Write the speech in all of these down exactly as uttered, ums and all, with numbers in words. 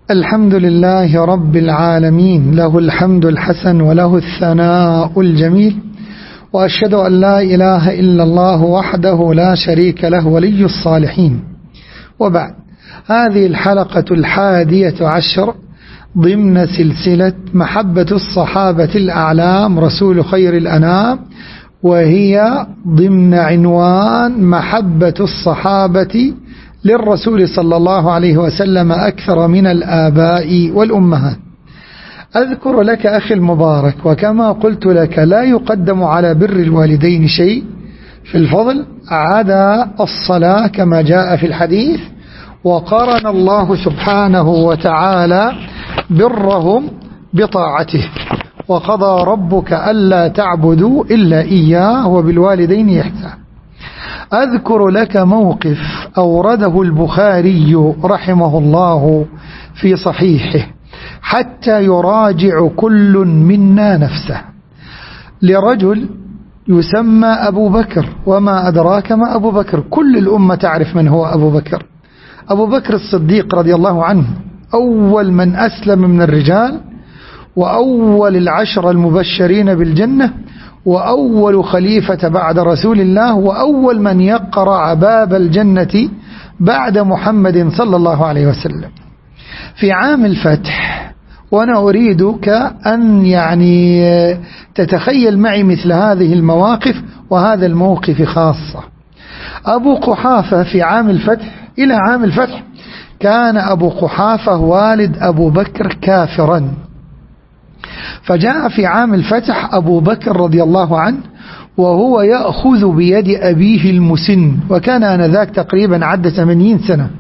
الحمد لله رب العالمين، له الحمد الحسن وله الثناء الجميل، وأشهد أن لا إله إلا الله وحده لا شريك له ولي الصالحين. وبعد، هذه الحلقة الحادية عشر ضمن سلسلة محبة الصحابة الأعلام رسول خير الأنام، وهي ضمن عنوان محبة الصحابة للرسول صلى الله عليه وسلم أكثر من الآباء والأمهات. أذكر لك أخي المبارك، وكما قلت لك لا يقدم على بر الوالدين شيء في الفضل عدا الصلاة كما جاء في الحديث، وقارن الله سبحانه وتعالى برهم بطاعته، وقضى ربك ألا تعبدوا إلا إياه وبالوالدين إحسانا. أذكر لك موقف أورده البخاري رحمه الله في صحيحه حتى يراجع كل منا نفسه، لرجل يسمى أبو بكر، وما أدراك ما أبو بكر، كل الأمة تعرف من هو أبو بكر. أبو بكر الصديق رضي الله عنه أول من أسلم من الرجال، وأول العشر المبشرين بالجنة، وأول خليفة بعد رسول الله، وأول من يقرع باب الجنة بعد محمد صلى الله عليه وسلم. في عام الفتح، وأنا أريدك أن يعني تتخيل معي مثل هذه المواقف، وهذا الموقف خاصة. أبو قحافة في عام الفتح، إلى عام الفتح كان أبو قحافة والد أبو بكر كافرا، فجاء في عام الفتح أبو بكر رضي الله عنه وهو يأخذ بيد أبيه المسن، وكان آنذاك تقريبا عدى ثمانين سنة،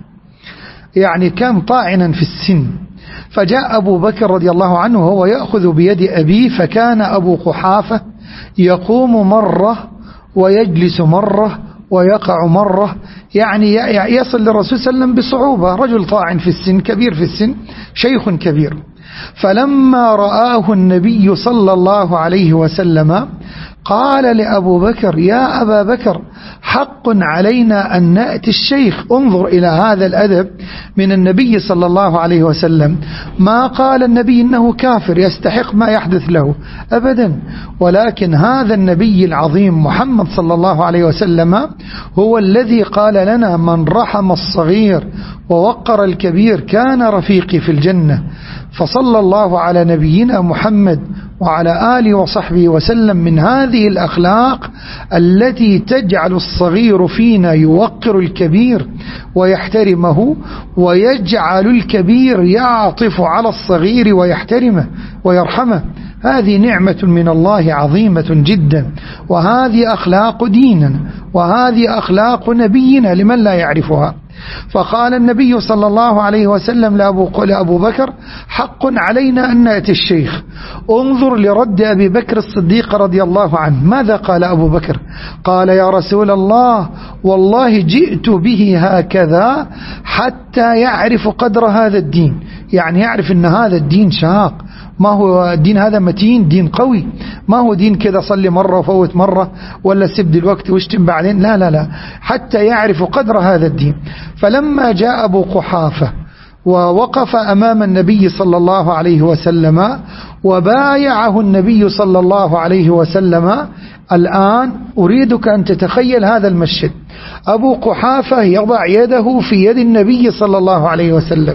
يعني كان طاعنا في السن. فجاء أبو بكر رضي الله عنه وهو يأخذ بيد أبيه، فكان أبو قحافة يقوم مرة ويجلس مرة ويقع مرة، يعني يصل للرسول صلى الله عليه وسلم بصعوبة، رجل طاعن في السن، كبير في السن، شيخ كبير. فلما رآه النبي صلى الله عليه وسلم قال لأبو بكر: يا أبا بكر، حق علينا أن نأتي الشيخ. انظر إلى هذا الأدب من النبي صلى الله عليه وسلم. ما قال النبي إنه كافر يستحق ما يحدث له أبدا، ولكن هذا النبي العظيم محمد صلى الله عليه وسلم هو الذي قال لنا: من رحم الصغير ووقر الكبير كان رفيقي في الجنة. فصلى الله على نبينا محمد وعلى آله وصحبه وسلم من هذه الأخلاق التي تجعل الصغير فينا يوقر الكبير ويحترمه، ويجعل الكبير يعطف على الصغير ويحترمه ويرحمه. هذه نعمة من الله عظيمة جدا، وهذه أخلاق ديننا، وهذه أخلاق نبينا لمن لا يعرفها. فقال النبي صلى الله عليه وسلم لأبو, لأبو بكر: حق علينا أن نأتي الشيخ. انظر لرد أبي بكر الصديق رضي الله عنه، ماذا قال أبو بكر؟ قال: يا رسول الله، والله جئت به هكذا حتى يعرف قدر هذا الدين، يعني يعرف أن هذا الدين شاق، ما هو الدين هذا متين، دين قوي، ما هو دين كذا صلي مرة وفوت مرة ولا سبد الوقت واشتم بعدين، لا لا لا، حتى يعرف قدر هذا الدين. فلما جاء أبو قحافة ووقف أمام النبي صلى الله عليه وسلم وبايعه النبي صلى الله عليه وسلم، الآن أريدك أن تتخيل هذا المشهد. أبو قحافة يضع يده في يد النبي صلى الله عليه وسلم،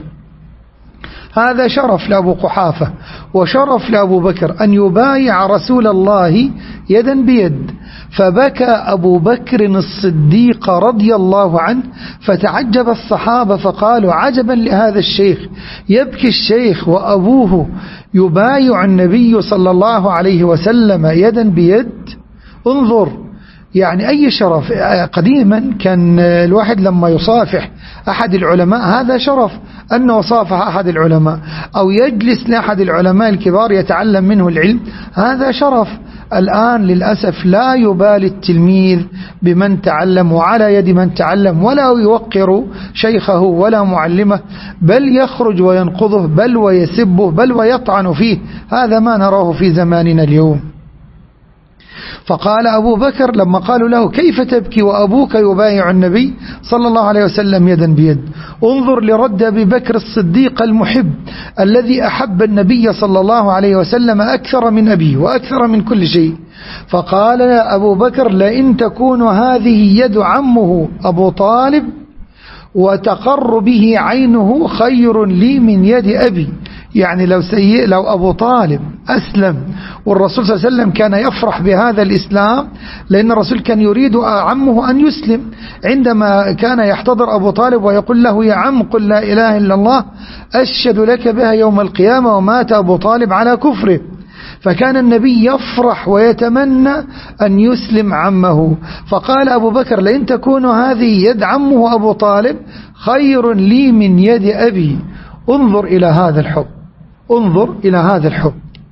هذا شرف لأبو قحافة وشرف لأبو بكر أن يبايع رسول الله يدا بيد. فبكى أبو بكر الصديق رضي الله عنه، فتعجب الصحابة فقالوا: عجبا لهذا الشيخ، يبكي الشيخ وأبوه يبايع النبي صلى الله عليه وسلم يدا بيد. انظر يعني أي شرف. قديما كان الواحد لما يصافح أحد العلماء هذا شرف، أنه صافح أحد العلماء أو يجلس لأحد العلماء الكبار يتعلم منه العلم، هذا شرف. الآن للأسف لا يبالي التلميذ بمن تعلم وعلى يد من تعلم، ولا يوقر شيخه ولا معلمه، بل يخرج وينقضه، بل ويسبه، بل ويطعن فيه. هذا ما نراه في زماننا اليوم. فقال أبو بكر لما قالوا له كيف تبكي وأبوك يبايع النبي صلى الله عليه وسلم يدا بيد؟ انظر لرد أبي بكر الصديق المحب الذي أحب النبي صلى الله عليه وسلم أكثر من أبيه وأكثر من كل شيء. فقال أبو بكر لئن تكون هذه يد عمه أبو طالب وتقر به عينه خير لي من يد أبي. يعني لو, سيء لو أبو طالب أسلم والرسول صلى الله عليه وسلم كان يفرح بهذا الإسلام، لأن الرسول كان يريد عمه أن يسلم. عندما كان يحتضر أبو طالب ويقول له يا عم قل لا إله إلا الله أشهد لك بها يوم القيامة، ومات أبو طالب على كفره، فكان النبي يفرح ويتمنى أن يسلم عمه. فقال أبو بكر لئن تكون هذه يد عمه أبو طالب خير لي من يد أبي. انظر إلى هذا الحب، انظر إلى هذا الحب.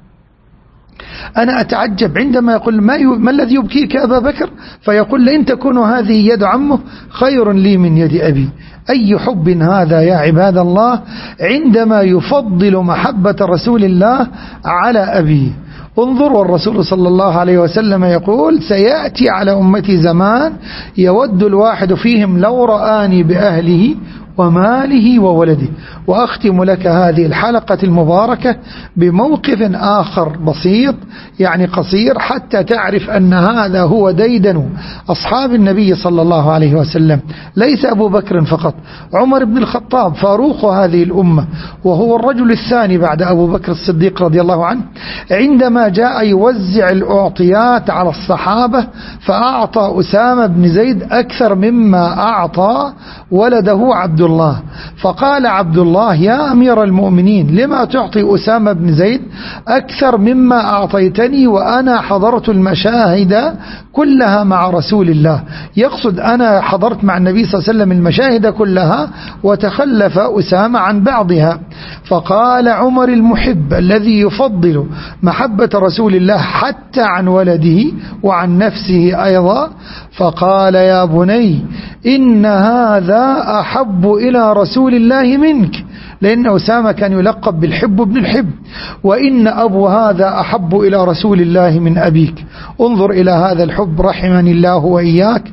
أنا أتعجب عندما يقول ما, ي... ما الذي يبكيك أبا بكر، فيقول لئن تكون هذه يد عمه خير لي من يد أبي. أي حب هذا يا عباد الله عندما يفضل محبة رسول الله على أبيه. انظر، والرسول صلى الله عليه وسلم يقول سيأتي على أمتي زمان يود الواحد فيهم لو رآني بأهله وماله وولده. وأختم لك هذه الحلقة المباركة بموقف آخر بسيط يعني قصير حتى تعرف أن هذا هو ديدن أصحاب النبي صلى الله عليه وسلم، ليس أبو بكر فقط، عمر بن الخطاب فاروق هذه الأمة وهو الرجل الثاني بعد أبو بكر الصديق رضي الله عنه، عندما جاء يوزع الأعطيات على الصحابة فأعطى أسامة بن زيد أكثر مما أعطى ولده عبد الله. فقال عبد الله يا أمير المؤمنين لما تعطي أسامة بن زيد أكثر مما أعطيتني وأنا حضرت المشاهد كلها مع رسول الله؟ يقصد أنا حضرت مع النبي صلى الله عليه وسلم المشاهد كلها وتخلف أسامة عن بعضها. فقال عمر المحب الذي يفضل محبة رسول الله حتى عن ولده وعن نفسه أيضا، فقال يا بني إن هذا أحب إلى رسول الله منك، لأن أسامة كان يلقب بالحب بن الحب، وإن أبو هذا أحب إلى رسول الله من أبيك. انظر إلى هذا الحب رحمني الله وإياك،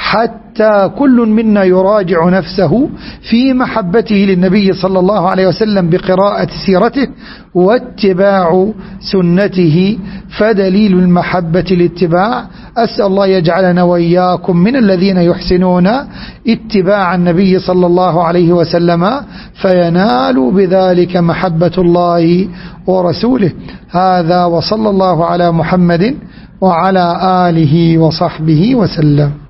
حتى كل منا يراجع نفسه في محبته للنبي صلى الله عليه وسلم بقراءة سيرته واتباع سنته، فدليل المحبة الاتباع. أسأل الله يجعلنا وإياكم من الذين يحسنون اتباع النبي صلى الله عليه وسلم فينالوا بذلك محبة الله ورسوله. هذا وصلى الله على محمد وعلى آله وصحبه وسلم.